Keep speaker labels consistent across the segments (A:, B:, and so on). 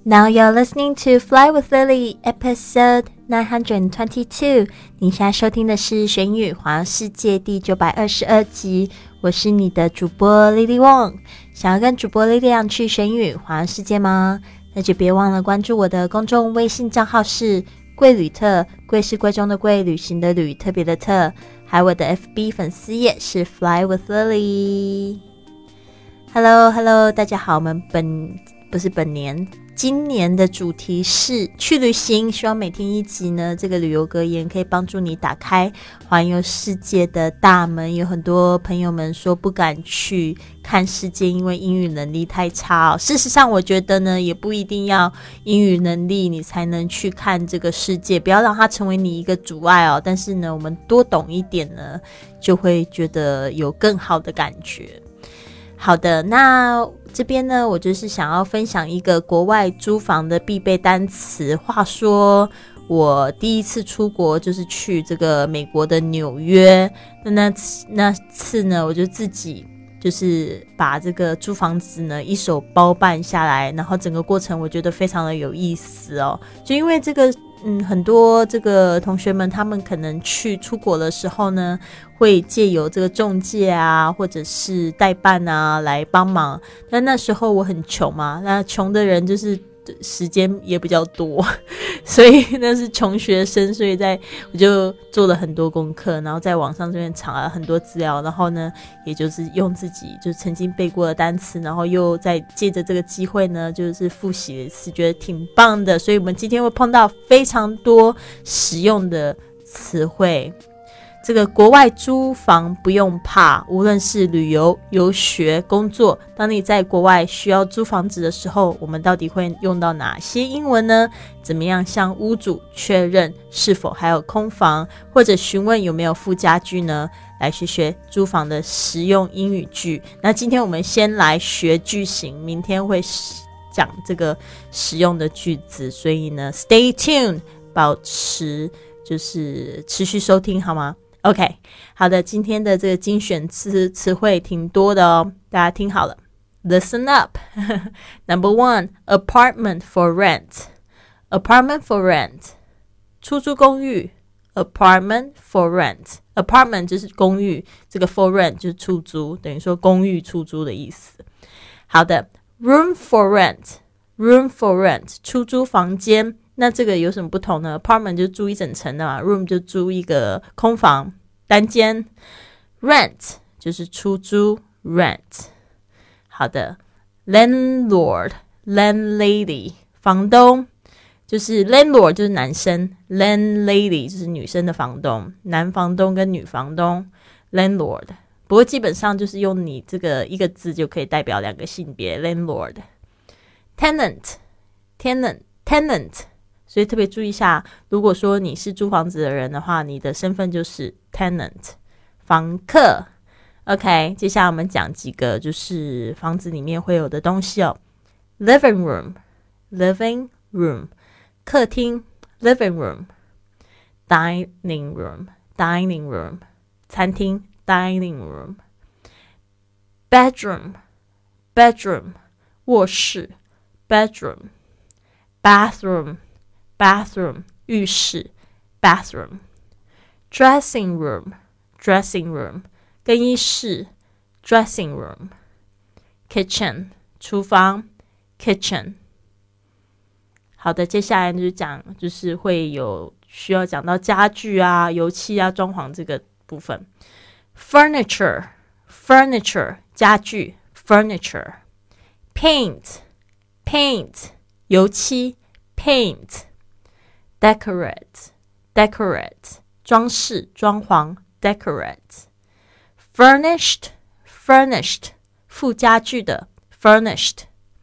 A: Now you're listening to Fly with Lily episode 922. 你现在收听的是学英语环游世界第922集，我是你的主播 Lily Wong。想要跟主播 Lily 去学英语环游世界吗？那就别忘了关注我的公众微信账号是贵旅特，贵是贵中的贵，旅行的旅，特别的特，还有我的 FB 粉丝页是 Fly with Lily。Hello， 大家好，我们今年的主题是去旅行，希望每天一集呢，这个旅游格言可以帮助你打开环游世界的大门。有很多朋友们说不敢去看世界，因为英语能力太差哦。事实上我觉得呢，也不一定要英语能力你才能去看这个世界，不要让它成为你一个阻碍哦。但是呢，我们多懂一点呢，就会觉得有更好的感觉。好的，那这边呢，我就是想要分享一个国外租房的必备单词。话说我第一次出国就是去这个美国的纽约，那次呢，我就自己就是把这个租房子呢一手包办下来，然后整个过程我觉得非常的有意思哦。就因为这个很多这个同学们他们可能去出国的时候呢，会借由这个中介啊或者是代办啊来帮忙。那时候我很穷嘛，那穷的人就是时间也比较多，所以那是穷学生，所以我就做了很多功课，然后在网上这边查了很多资料，然后呢也就是用自己就曾经背过的单词，然后又再借着这个机会呢就是复习了一次，觉得挺棒的。所以我们今天会碰到非常多实用的词汇。这个国外租房不用怕，无论是旅游、游学、工作，当你在国外需要租房子的时候，我们到底会用到哪些英文呢？怎么样向屋主确认是否还有空房，或者询问有没有附家具呢？来学租房的实用英语句。那今天我们先来学句型，明天会讲这个实用的句子，所以呢 stay tuned， 保持就是持续收听好吗？OK， 好的，今天的这个精选词汇挺多的哦，大家听好了 Listen up Number 1 Apartment for rent Apartment for rent 出租公寓 Apartment for rent Apartment 就是公寓，这个 for rent 就是出租，等于说公寓出租的意思。好的 Room for rent Room for rent 出租房间，那这个有什么不同呢？ Apartment 就租一整层的嘛， Room 就租一个空房单间， Rent 就是出租 Rent。 好的 Landlord Landlady 房东，就是 Landlord 就是男生， Landlady 就是女生的房东，男房东跟女房东 Landlord。 不过基本上就是用你这个一个字就可以代表两个性别 Landlord。 Tenant所以特别注意一下，如果说你是租房子的人的话，你的身份就是 tenant 房客。 OK， 接下来我们讲几个就是房子里面会有的东西哦。 Living room 客厅 Living room Dining room 餐厅 Dining room Bedroom 卧室 Bedroom Bathroom 浴室 Bathroom Dressing room 更衣室 Dressing room Kitchen 厨房 Kitchen。 好的，接下来就是会有需要讲到家具啊、油漆啊、装潢这个部分。 Furniture 家具 Furniture Paint 油漆 Paint Decorate 装饰装潢 Decorate Furnished 附家具的 Furnished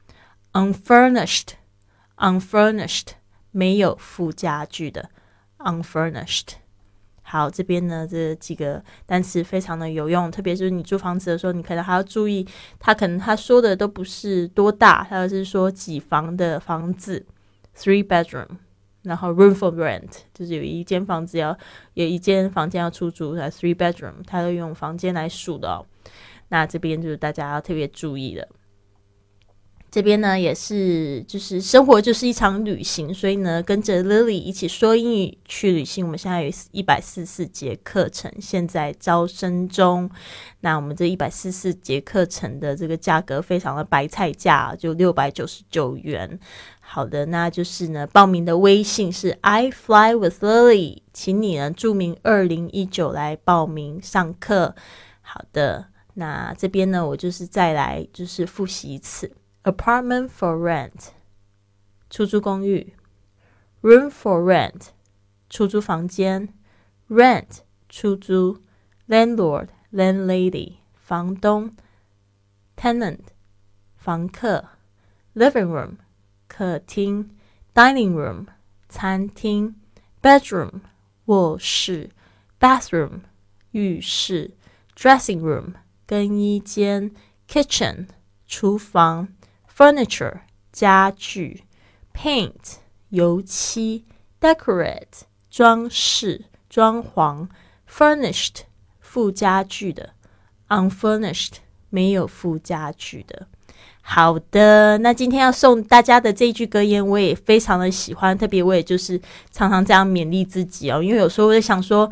A: Unfurnished 没有附家具的 Unfurnished。 好，这边呢这几个单词非常的有用，特别是你租房子的时候，你可能还要注意他说的都不是多大，他是说几房的房子 3 bedroom， 然后 room for rent 就是有一间房间要出租 3 bedroom， 他都用房间来数的哦。那这边就是大家要特别注意的。 这边呢也是就是生活就是一场旅行，所以呢跟着 Lily 一起说英语去旅行。我们现在有144节课程，现在招生中。那我们这144节课程的这个价格非常的白菜价，就699元。好的，那就是呢报名的微信是 I Fly with Lily， 请你呢注明2019来报名上课。好的，那这边呢我就是再来就是复习一次。Apartment for rent 出租公寓， Room for rent 出租房间， Rent 出租， Landlord landlady 房东， Tenant 房客， Living room 客厅， Dining room 餐厅， Bedroom 卧室， Bathroom 浴室， Dressing room 更衣间， Kitchen 厨房， Furniture 家具， Paint 油漆， Decorate 装饰装潢， Furnished 附家具的， Unfurnished 没有附家具的。好的，那今天要送大家的这一句格言我也非常的喜欢，特别我也就是常常这样勉励自己因为有时候我在想说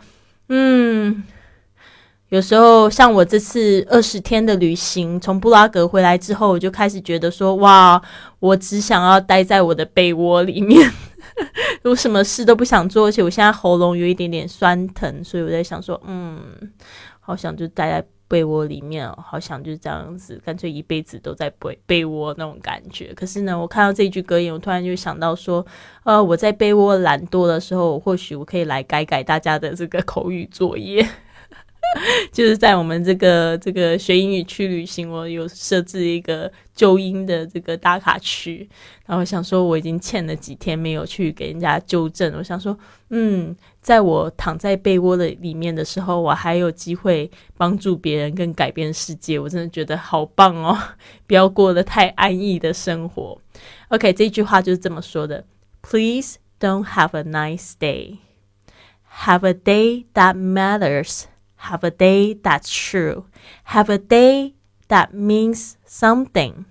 A: 有时候像我这次20天的旅行，从布拉格回来之后，我就开始觉得说哇，我只想要待在我的被窝里面我什么事都不想做，而且我现在喉咙有一点点酸疼，所以我在想说好想就待在被窝里面好想就这样子干脆一辈子都在被窝那种感觉。可是呢我看到这句格言，我突然就想到说我在被窝懒惰的时候，或许我可以来改大家的这个口语作业就是在我们这个学英语去旅行，我有设置一个纠音的这个打卡区，然后我想说我已经欠了几天没有去给人家纠正，我想说在我躺在被窝的里面的时候，我还有机会帮助别人跟改变世界，我真的觉得好棒哦，不要过得太安逸的生活。 OK， 这句话就是这么说的， Please don't have a nice day. Have a day that matters.Have a day that's true. Have a day that means something.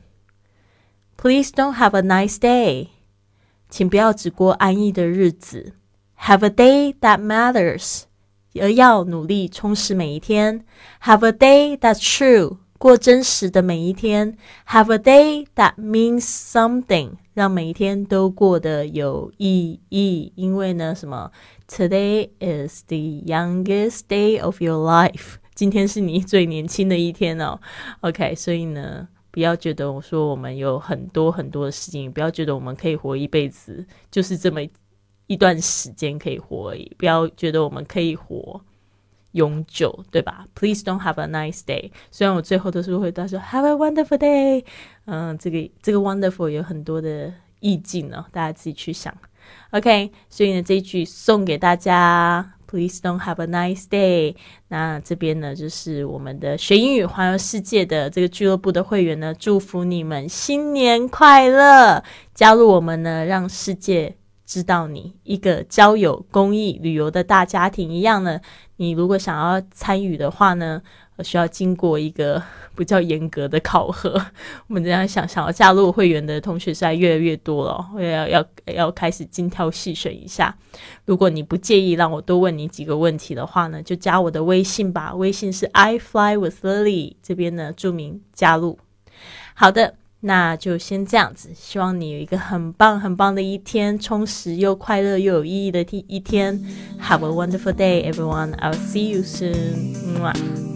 A: Please don't have a nice day. 请不要只过安逸的日子。Have a day that matters. 而要努力充实每一天。Have a day that's true. 过真实的每一天。Have a day that means something. 让每一天都过得有意义。因为呢，什么？Today is the youngest day of your life. 今天是你最年轻的一天哦。OK， 所以呢，不要觉得我说我们有很多很多的事情，不要觉得我们可以活一辈子，就是这么一段时间可以活而已。不要觉得我们可以活永久，对吧？ Please don't have a nice day. 虽然我最后都是会说 Have a wonderful day. 这个 wonderful 有很多的意境哦，大家自己去想。OK， 所以呢这一句送给大家 Please don't have a nice day。 那这边呢就是我们的学英语环游世界的这个俱乐部的会员呢，祝福你们新年快乐，加入我们呢，让世界知道你一个交友公益旅游的大家庭一样呢。你如果想要参与的话呢，需要经过一个比较严格的考核。我们这样想要加入会员的同学实在越来越多了，要开始精挑细选一下。如果你不介意让我多问你几个问题的话呢，就加我的微信吧，微信是 I Fly with Lily， 这边呢注明加入。好的，那就先这样子，希望你有一个很棒很棒的一天，充实又快乐又有意义的一天。Have a wonderful day, everyone. I'll see you soon.